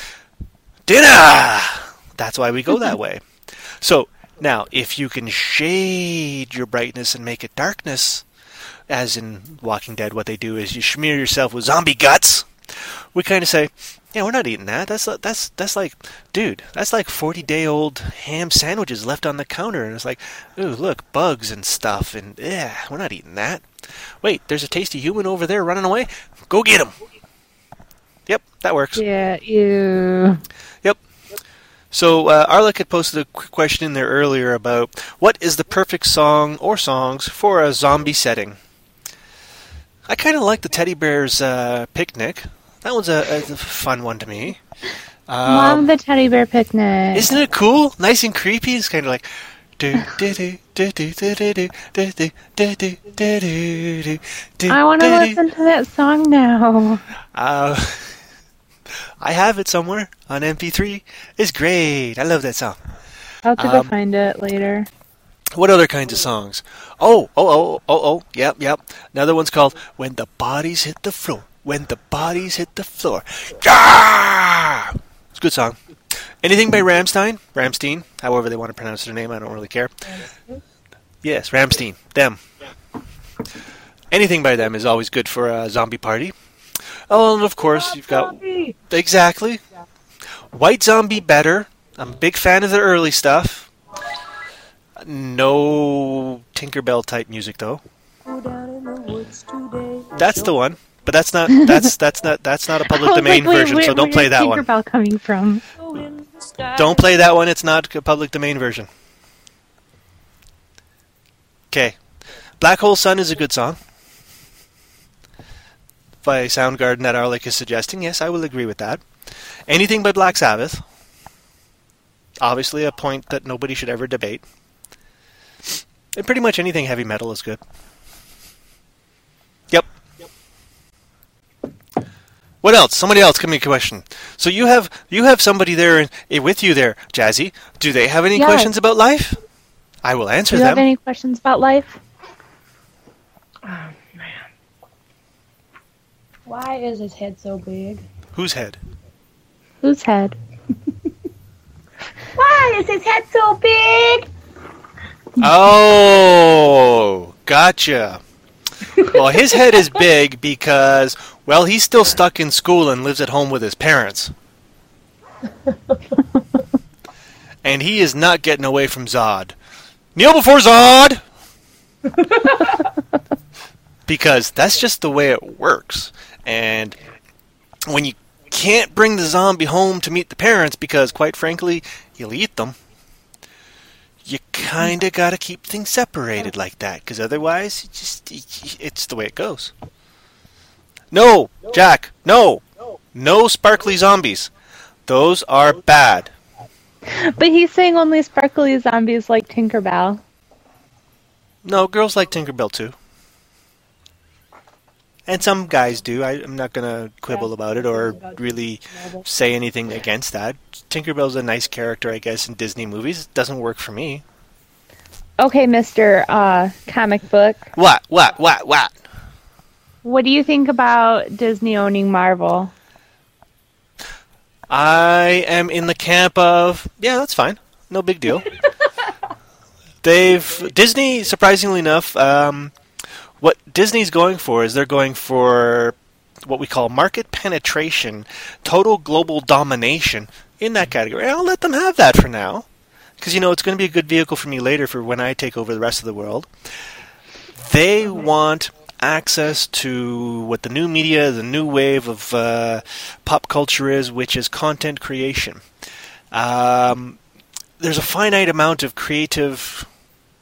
Dinner! That's why we go that way. So, now, if you can shade your brightness and make it darkness, as in Walking Dead, what they do is you smear yourself with zombie guts. We kind of say, yeah, we're not eating that. That's that's that's like, dude, that's like forty-day-old ham sandwiches left on the counter, and it's like, ooh, look, bugs and stuff, and yeah, we're not eating that. Wait, there's a tasty human over there running away. Go get him. Yep, that works. Yeah, you. Yep. So uh, Arlick had posted a quick question in there earlier about what is the perfect song or songs for a zombie setting. I kind of like the Teddy Bear's uh, Picnic. That one's a, a fun one to me. Um, Love the Teddy Bear Picnic. Isn't it cool? Nice and creepy. It's kind of like. Do, do, do, do, do, do, do, do, do, do, do, do, do, do, I want to do, do. listen to that song now. Uh, I have it somewhere on M P three. It's great. I love that song. I'll have to go Um, find it later. What other kinds of songs? Oh, oh, oh, oh, oh, yep, yep. Another one's called When the Bodies Hit the Floor. When the Bodies Hit the Floor. Ah! It's a good song. Anything by Rammstein? Rammstein, however they want to pronounce their name, I don't really care. Yes, Rammstein, them. Anything by them is always good for a zombie party. Oh, and of course, you've got... Exactly. White Zombie better. I'm a big fan of the early stuff. No Tinkerbell type music though. That's the one, but that's not that's that's not that's not a public I was domain like, wait, version, where- so don't play where's that one. Tinkerbell coming from? Don't play that one. It's not a public domain version. Okay, Black Hole Sun is a good song by Soundgarden that Arlick is suggesting. Yes, I will agree with that. Anything by Black Sabbath. Obviously, a point that nobody should ever debate. And pretty much anything heavy metal is good. Yep. What else? Somebody else, give me a question. So you have you have somebody there in, with you there, Jazzy. Do they have any Yes. questions about life? I will answer Do you them. have any questions about life? Why is his head so big? Whose head? Whose head? Why is his head so big? Oh, gotcha. Well, his head is big because, well, he's still stuck in school and lives at home with his parents. And he is not getting away from Zod. Kneel before Zod! Because that's just the way it works. And when you can't bring the zombie home to meet the parents because, quite frankly, he'll eat them, you kind of got to keep things separated like that, because otherwise, it just it's the way it goes. No, Jack, no. No sparkly zombies. Those are bad. But he's saying only sparkly zombies like Tinkerbell. No, girls like Tinkerbell too. And some guys do. I, I'm not going to quibble about it or really say anything against that. Tinkerbell's a nice character, I guess, in Disney movies. It doesn't work for me. Okay, Mister Uh, comic book. What? What? What? What? What do you think about Disney owning Marvel? I am in the camp of, yeah, that's fine. No big deal. They've, Disney, surprisingly enough, um, what Disney's going for is they're going for what we call market penetration, total global domination in that category. And I'll let them have that for now. Because, you know, it's going to be a good vehicle for me later for when I take over the rest of the world. They want access to what the new media, the new wave of uh, pop culture is, which is content creation. Um, there's a finite amount of creative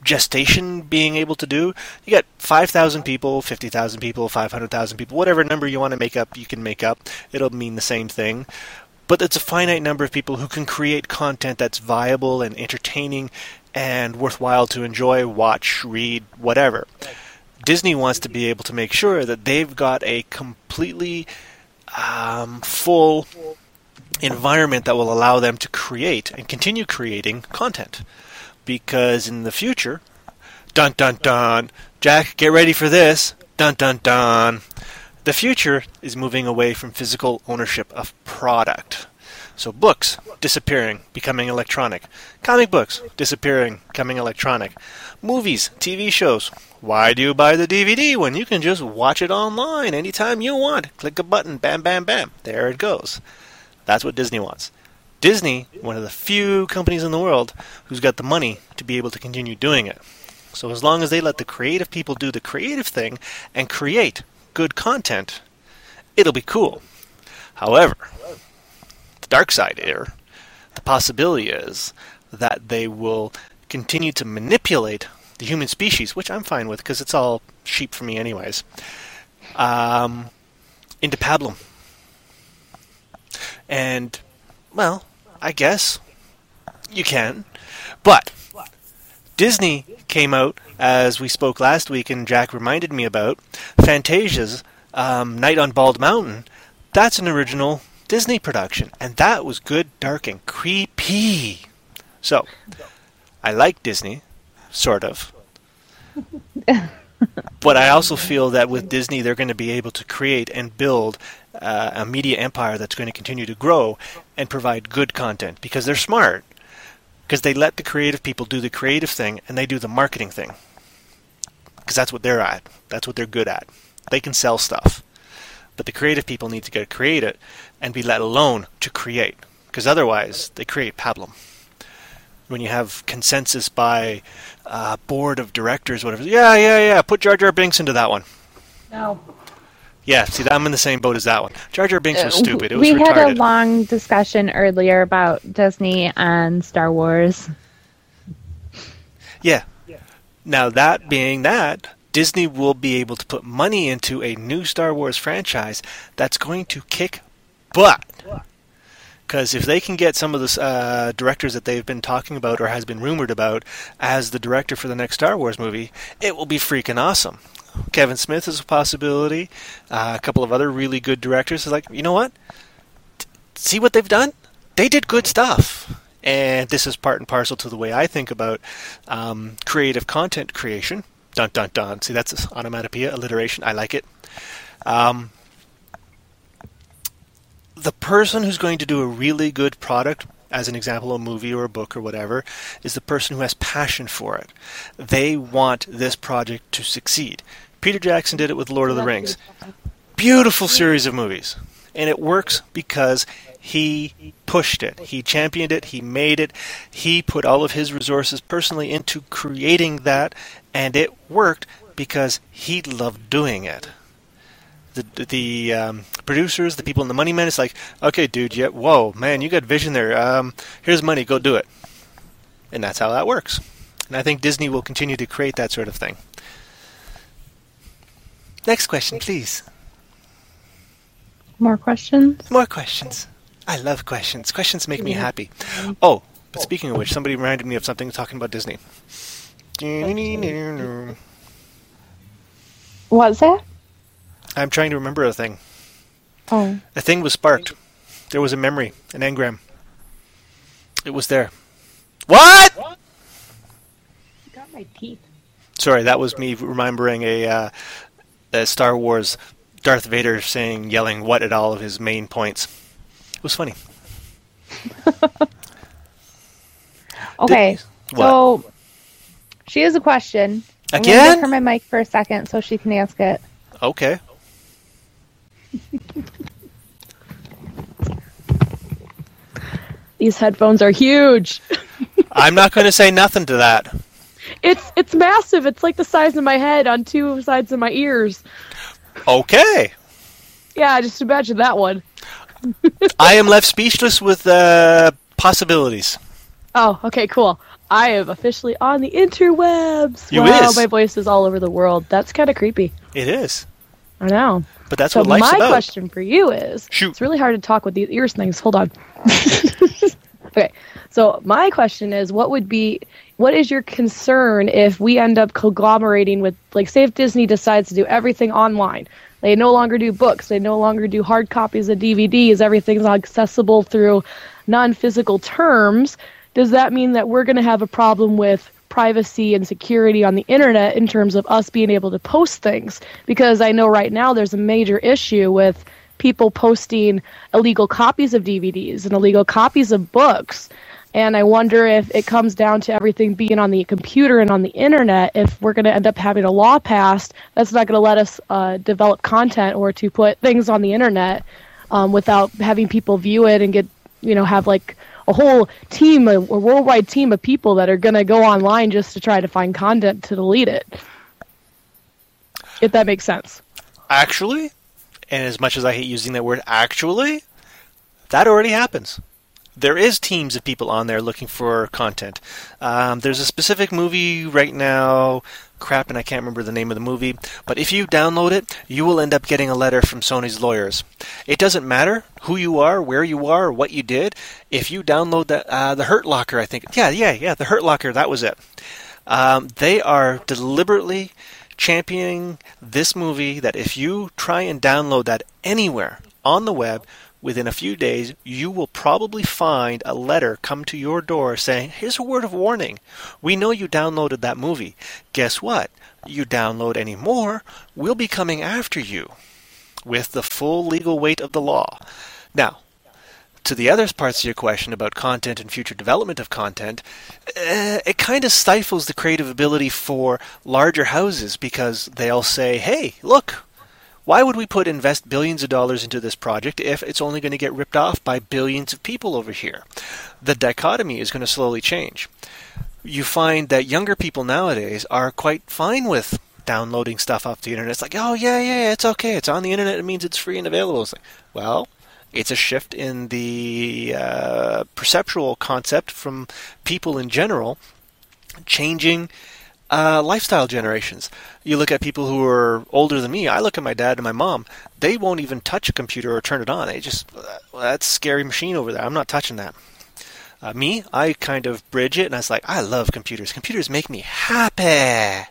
gestation being able to do. You got five thousand people, fifty thousand people, five hundred thousand people, whatever number you want to make up, you can make up. It'll mean the same thing. But it's a finite number of people who can create content that's viable and entertaining and worthwhile to enjoy, watch, read, whatever. Disney wants to be able to make sure that they've got a completely um, full environment that will allow them to create and continue creating content. Because in the future, dun dun dun, Jack, get ready for this, dun dun dun, the future is moving away from physical ownership of product. So books disappearing, becoming electronic. Comic books disappearing, becoming electronic. Movies, T V shows. Why do you buy the D V D when you can just watch it online anytime you want? Click a button, bam, bam, bam. There it goes. That's what Disney wants. Disney, one of the few companies in the world who's got the money to be able to continue doing it. So as long as they let the creative people do the creative thing and create good content, it'll be cool. However, the dark side here, the possibility is that they will continue to manipulate the human species, which I'm fine with because it's all sheep for me anyways, um, into pablum. And, well, I guess you can. But Disney came out, as we spoke last week and Jack reminded me about, Fantasia's um, Night on Bald Mountain. That's an original Disney production. And that was good, dark, and creepy. So, I like Disney, sort of. But I also feel that with Disney, they're going to be able to create and build uh, a media empire that's going to continue to grow and provide good content because they're smart. Because they let the creative people do the creative thing and they do the marketing thing. Because that's what they're at. That's what they're good at. They can sell stuff. But the creative people need to get to create it and be let alone to create. Because otherwise, they create pablum. When you have consensus by uh, board of directors, whatever. Yeah, yeah, yeah. Put Jar Jar Binks into that one. No. Yeah, see, I'm in the same boat as that one. Jar Jar Binks was stupid. It was we retarded. had a long discussion earlier about Disney and Star Wars. Yeah. Now, that being that, Disney will be able to put money into a new Star Wars franchise that's going to kick butt. Because if they can get some of the uh, directors that they've been talking about or has been rumored about as the director for the next Star Wars movie, it will be freaking awesome. Kevin Smith is a possibility. Uh, a couple of other really good directors is like, you know what? T- see what they've done? They did good stuff. And this is part and parcel to the way I think about um, creative content creation. Dun, dun, dun. See, that's onomatopoeia, alliteration. I like it. Um, the person who's going to do a really good product, as an example, a movie or a book or whatever, is the person who has passion for it. They want this project to succeed. Peter Jackson did it with Lord of the Rings. Beautiful series of movies. And it works because he pushed it. He championed it. He made it. He put all of his resources personally into creating that. And it worked because he loved doing it. The the um, producers, the people in the money men, it's like, okay, dude, yeah, whoa, man, you got vision there. Um, here's money, go do it. And that's how that works. And I think Disney will continue to create that sort of thing. Next question, please. More questions? More questions. I love questions. Questions make me happy. Oh, but speaking of which, somebody reminded me of something talking about Disney. What's that? I'm trying to remember a thing. Oh. A thing was sparked. There was a memory, an engram. It was there. What? You got my teeth. Sorry, that was me remembering a, uh, a Star Wars Darth Vader saying, yelling what at all of his main points. It was funny. Okay, Did, so she has a question. I'm Again? gonna give her my mic for a second so she can ask it. Okay. These headphones are huge. I'm not going to say nothing to that. It's it's massive. It's like the size of my head on two sides of my ears. Okay. Yeah, just imagine that one. I am left speechless with uh, possibilities. Oh, okay, cool. I am officially on the interwebs. You wow, is. my voice is all over the world. That's kind of creepy. It is. I know. But that's so what life's my about. question for you is, Shoot. It's really hard to talk with these ears things. Hold on. Okay. So my question is, what would be, what is your concern if we end up conglomerating with, like, say if Disney decides to do everything online? They no longer do books. They no longer do hard copies of D V Ds. Everything's accessible through non-physical terms. Does that mean that we're going to have a problem with privacy and security on the internet in terms of us being able to post things? Because I know right now there's a major issue with people posting illegal copies of D V Ds and illegal copies of books. And I wonder if it comes down to everything being on the computer and on the internet, if we're going to end up having a law passed that's not going to let us uh, develop content or to put things on the internet um, without having people view it and get, you know, have like a whole team, a, a worldwide team of people that are going to go online just to try to find content to delete it. If that makes sense. Actually, and as much as I hate using that word actually, that already happens. There is teams of people on there looking for content. Um, there's a specific movie right now, crap, and I can't remember the name of the movie, but if you download it, you will end up getting a letter from Sony's lawyers. It doesn't matter who you are, where you are, or what you did. If you download that, uh, the Hurt Locker, I think. Yeah, yeah, yeah, the Hurt Locker, that was it. Um, they are deliberately championing this movie that if you try and download that anywhere on the web, within a few days, you will probably find a letter come to your door saying, here's a word of warning. We know you downloaded that movie. Guess what? You download any more, we'll be coming after you with the full legal weight of the law. Now, to the other parts of your question about content and future development of content, uh, it kind of stifles the creative ability for larger houses because they'll say, hey, look, why would we put invest billions of dollars into this project if it's only going to get ripped off by billions of people over here? The dichotomy is going to slowly change. You find that younger people nowadays are quite fine with downloading stuff off the internet. It's like, oh, yeah, yeah, it's okay. It's on the internet. It means it's free and available. It's like, well, it's a shift in the uh, perceptual concept from people in general, changing Uh, lifestyle generations. You look at people who are older than me. I look at my dad and my mom. They won't even touch a computer or turn it on. They just, well, that's a scary machine over there. I'm not touching that. Uh, me, I kind of bridge it, and I was like, I love computers. Computers make me happy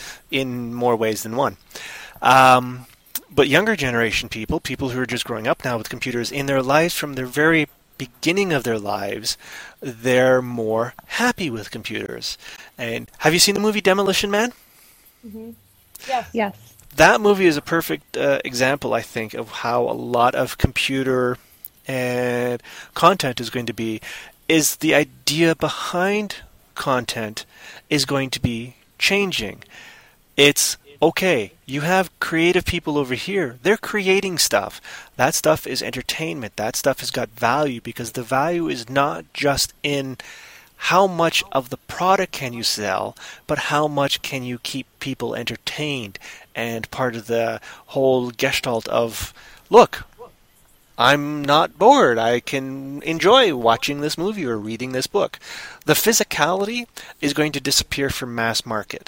in more ways than one. Um, but younger generation people, people who are just growing up now with computers in their lives from their very beginning of their lives, they're more happy with computers. And have you seen the movie Demolition Man? Mm-hmm. Yes. Yes. That movie is a perfect uh, example, I think, of how a lot of computer and content is going to be. Is the idea behind content is going to be changing. It's okay, you have creative people over here. They're creating stuff. That stuff is entertainment. That stuff has got value because the value is not just in how much of the product can you sell, but how much can you keep people entertained. And part of the whole gestalt of, look, I'm not bored. I can enjoy watching this movie or reading this book. The physicality is going to disappear from mass market.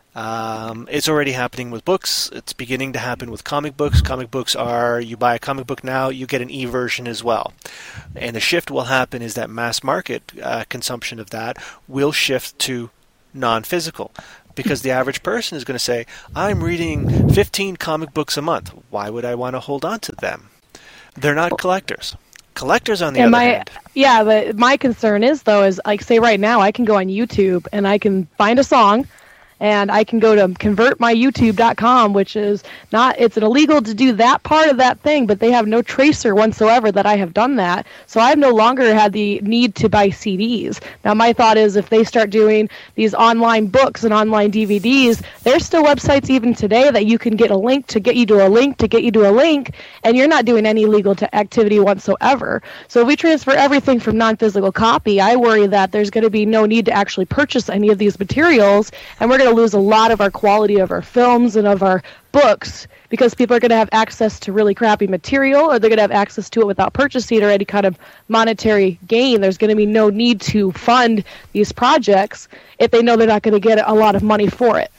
Um, it's already happening with books. It's beginning to happen with comic books. Comic books are, you buy a comic book now, you get an e-version as well. And the shift will happen is that mass market uh, consumption of that will shift to non-physical. Because the average person is going to say, I'm reading fifteen comic books a month. Why would I want to hold on to them? They're not collectors. Collectors, on the and other my, hand. Yeah, but my concern is, though, is like, say right now, I can go on YouTube and I can find a song, and I can go to convert my youtube dot com, which is not, it's illegal to do that part of that thing, but they have no tracer whatsoever that I have done that. So I've no longer had the need to buy C Ds. Now my thought is if they start doing these online books and online D V Ds, there's still websites even today that you can get a link to get you to a link to get you to a link, and you're not doing any illegal to activity whatsoever. So if we transfer everything from non-physical copy, I worry that there's going to be no need to actually purchase any of these materials, and we're going going to lose a lot of our quality of our films and of our books because people are going to have access to really crappy material, or they're going to have access to it without purchasing or any kind of monetary gain. There's going to be no need to fund these projects if they know they're not going to get a lot of money for it.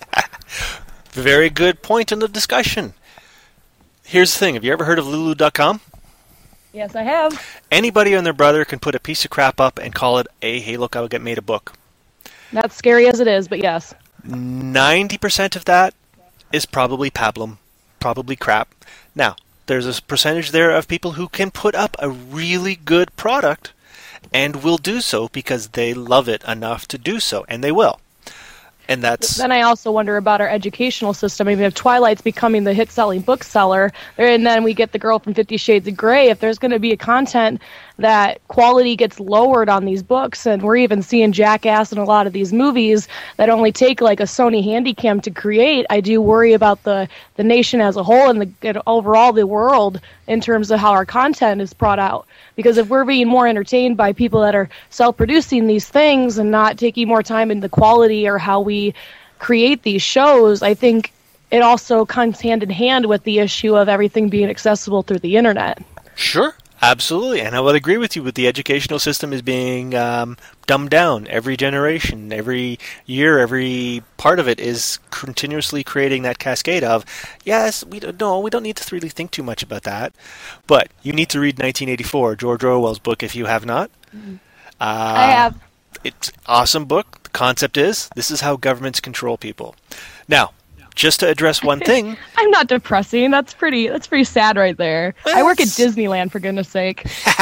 Very good point in the discussion. Here's the thing. Have you ever heard of Lulu dot com? Yes, I have. Anybody and their brother can put a piece of crap up and call it a, hey, look, I made a book. Not scary as it is, but yes. ninety percent of that is probably pablum, probably crap. Now, there's a percentage there of people who can put up a really good product and will do so because they love it enough to do so, and they will. And that's... Then I also wonder about our educational system. I mean, if Twilight's becoming the hit-selling bookseller, and then we get the girl from Fifty Shades of Grey, if there's going to be a content that quality gets lowered on these books, and we're even seeing Jackass in a lot of these movies that only take like a Sony Handycam to create, I do worry about the, the nation as a whole and, the, and overall the world in terms of how our content is brought out. Because if we're being more entertained by people that are self-producing these things and not taking more time in the quality or how we create these shows, I think it also comes hand in hand with the issue of everything being accessible through the internet. Sure, absolutely. And I would agree with you with the educational system is being um, dumbed down every generation, every year, every part of it is continuously creating that cascade of, yes, we don't, no, we don't need to really think too much about that. But you need to read nineteen eighty-four, George Orwell's book, if you have not. Mm-hmm. Uh, I have. It's an awesome book. The concept is, this is how governments control people. Now, just to address one thing. I'm not depressing. That's pretty That's pretty sad right there. I work at Disneyland, for goodness sake.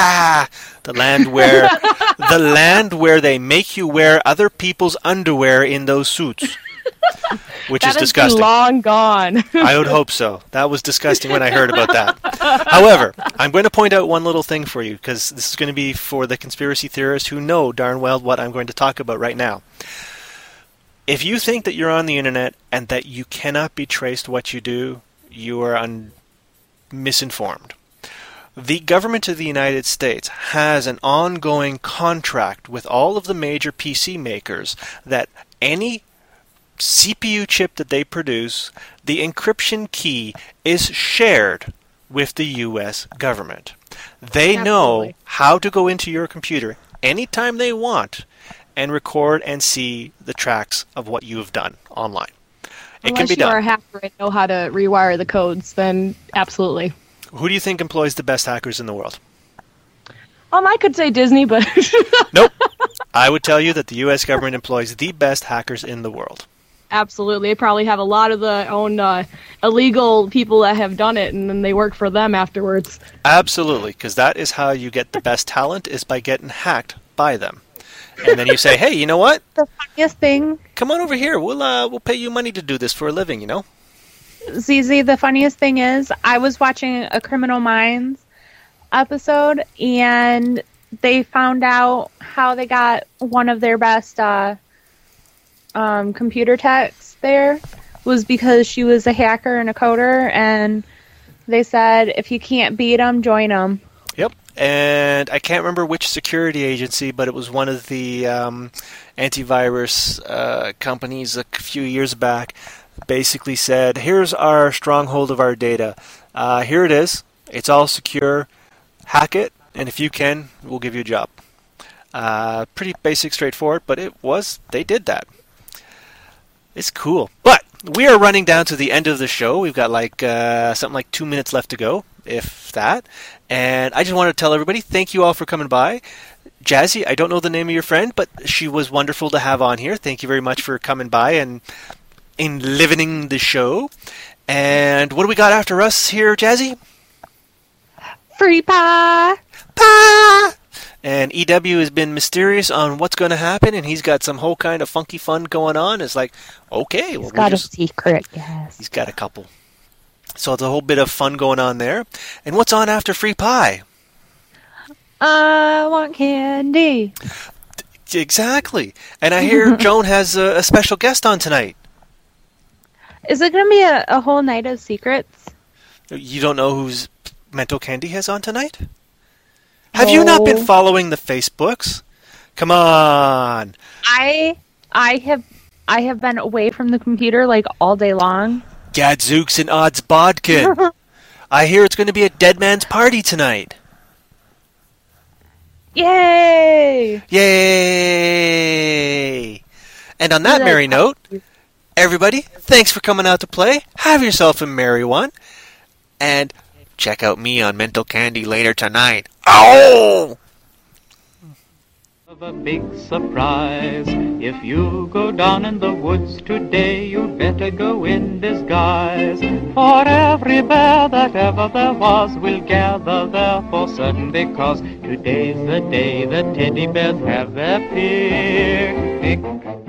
the land where the land where they make you wear other people's underwear in those suits. Which that is disgusting. Long gone. I would hope so. That was disgusting when I heard about that. However, I'm going to point out one little thing for you, because this is going to be for the conspiracy theorists who know darn well what I'm going to talk about right now. If you think that you're on the internet and that you cannot be traced what you do, you are un- misinformed. The government of the United States has an ongoing contract with all of the major P C makers that any C P U chip that they produce, the encryption key is shared with the U S government. They Absolutely. know how to go into your computer anytime they want and record and see the tracks of what you have done online. It Unless can be you done. are a hacker and know how to rewire the codes, then absolutely. Who do you think employs the best hackers in the world? Um, I could say Disney, but Nope. I would tell you that the U S government employs the best hackers in the world. absolutely. They probably have a lot of the own uh, illegal people that have done it, and then they work for them afterwards. Absolutely, because that is how you get the best talent, is by getting hacked by them. And then you say, hey, you know what? The funniest thing, Come on over here. We'll uh, we'll pay you money to do this for a living, you know? Z Z, the funniest thing is, I was watching a Criminal Minds episode, and they found out how they got one of their best uh, um, computer techs there was because she was a hacker and a coder, and they said, if you can't beat them, join them. Yep. And I can't remember which security agency, but it was one of the um, antivirus uh, companies a few years back, basically said, here's our stronghold of our data. Uh, here it is. It's all secure. Hack it, and if you can, we'll give you a job. Uh, pretty basic, straightforward, but it was, they did that. It's cool. But we are running down to the end of the show. We've got like uh, something like two minutes left to go, if that. And I just want to tell everybody, thank you all for coming by. Jazzy, I don't know the name of your friend, but she was wonderful to have on here. Thank you very much for coming by and enlivening the show. And what do we got after us here, Jazzy? Free pie! Pie! And E W has been mysterious on what's going to happen, and he's got some whole kind of funky fun going on. It's like, okay, well, He's we're got just... a secret, yes. He's got a couple. So it's a whole bit of fun going on there. And what's on after Free Pie? I want candy. Exactly. And I hear Joan has a, a special guest on tonight. Is it going to be a, a whole night of secrets? You don't know who's Mental Candy has on tonight? Have you not been No. following the Facebooks? Come on. I I have I have been away from the computer like all day long. Gadzooks and Odds Bodkin. I hear it's going to be a dead man's party tonight. Yay! Yay! And on that merry note, everybody, thanks for coming out to play. Have yourself a merry one. And check out me on Mental Candy later tonight. Oh! Of a big surprise. If you go down in the woods today, you better go in disguise. For every bear that ever there was will gather there for certain, because today's the day the teddy bears have their picnic.